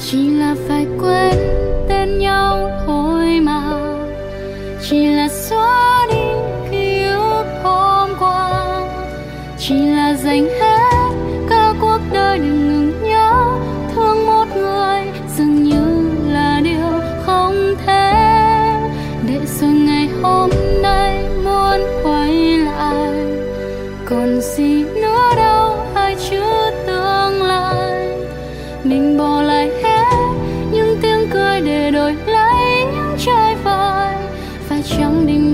chỉ là phải quên tên nhau thôi mà, chỉ là xóa đi ký ức hôm qua, chỉ là dành hết cả cuộc đời để ngừng nhớ thương một người dường như là điều không thể, để rồi ngày hôm nay muốn quay lại còn gì nữa đâu hai chữ tương lai. Mình bỏ lại hết những tiếng cười để đổi lấy những trái vai, phải chăng định